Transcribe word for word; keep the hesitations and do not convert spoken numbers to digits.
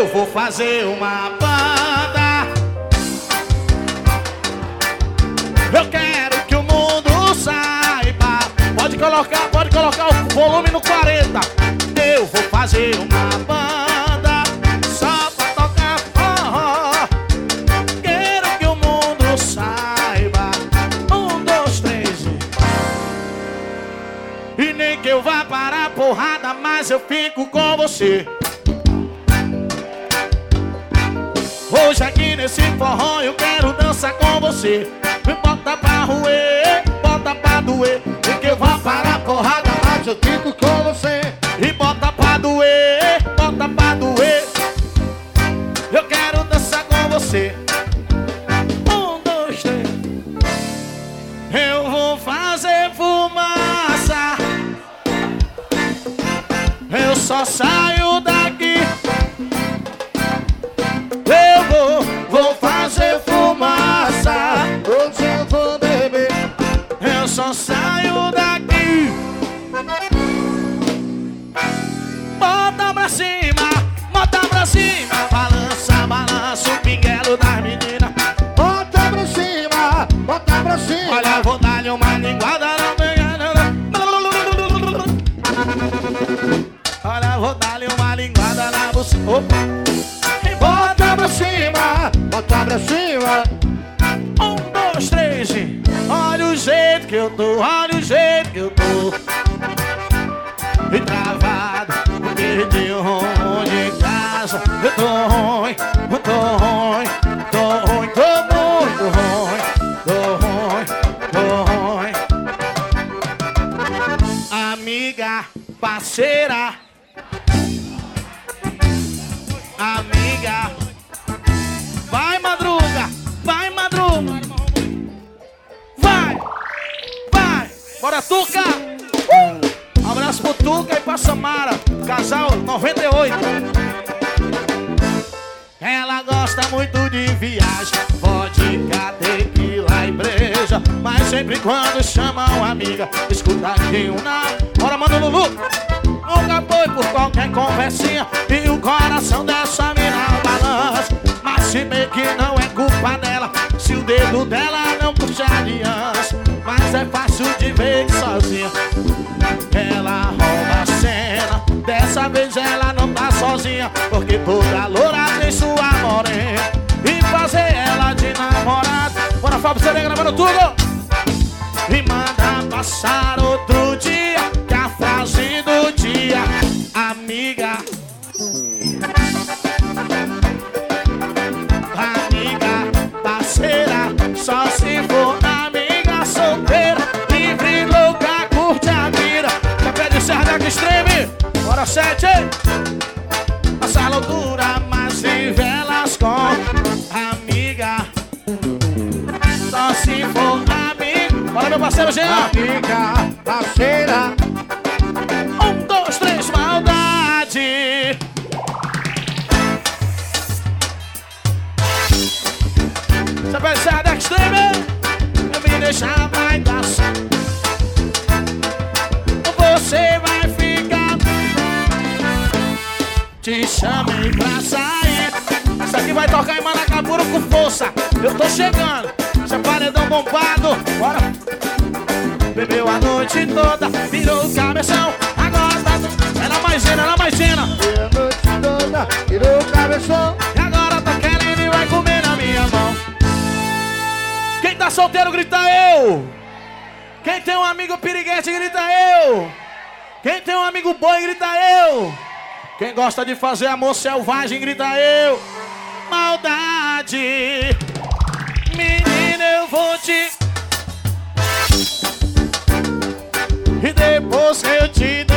Eu vou fazer uma banda. Eu quero que o mundo saiba. Pode colocar, pode colocar o volume no quarenta. Eu vou fazer uma banda só pra tocar forró. Quero que o mundo saiba. Um, dois, três. E nem que eu vá parar a porrada, mas eu fico com você. Hoje aqui nesse forró eu quero dançar com você. Me bota pra roer, bota pra doer. Nem que eu vá parar a porrada, mas eu fico com você. E bota pra doer, bota pra doer. Eu quero dançar com você. Um, dois, três. Eu vou fazer fumaça. Eu só saio daqui. Eu vou, vou fazer fumaça. Hoje eu vou beber. Eu só saio daqui. Bota pra cima, bota pra cima. Balança, balança o pinguelo das meninas. Bota pra cima, bota pra cima. Olha, vou dar-lhe uma linguada na Olha, vou dar-lhe uma linguada na buceta. Bota pra cima, bota pra cima. Um, dois, três. Olha o jeito que eu tô, olha o jeito que eu tô. E travado, perdi o rumo de casa. Eu tô ruim, eu tô ruim, tô ruim, tô muito ruim. Tô ruim, tô ruim. Amiga, parceira. Amiga. Vai, Madruga, vai, Madruga. Vai, vai. Bora, Tuca. Uh! Abraço pro Tuca e pra Samara. Casal noventa e oito. Ela gosta muito de viagem, vodka, tequila e breja. Mas sempre quando chamam amiga, escuta aqui uma. Bora, mano, Lulu. Nunca foi por qualquer conversinha e o coração dessa mina balança. Mas se bem que não é culpa dela, se o dedo dela não puxa aliança. Mas é fácil de ver que sozinha ela rouba a cena. Dessa vez ela não tá sozinha, porque toda loura tem sua morena. E fazer ela de namorada. Bora, Fábio, você gravando tudo. E manda passar outro dia, que a frase do dia, amiga. Amiga, parceira, só se for amiga solteira, livre, louca, curte a vida. Já pede Serra que extreme. Bora, sete. Essa loucura, mas vive elas com amiga. Só se for amigo. Bora, meu parceiro Jean. Amiga, parceira. Um, dois, três, maldade. Você vai sair da extreme? Eu me deixar mais dança. Você vai ficar. Te chamei pra sair. Isso aqui vai tocar em Manacapuru com força. Eu tô chegando. Seu paredão bombado. Bora. Bebeu a noite toda, virou o cabeção. Agora tá. Era maisena, era maisena. Bebeu a noite toda, virou o cabeção. E agora tá querendo e vai comer na minha mão. Quem tá solteiro grita eu. Quem tem um amigo piriguete grita eu. Quem tem um amigo boi grita eu. Quem gosta de fazer amor selvagem grita eu. Maldade. Menina, eu vou te. E depois que eu te dei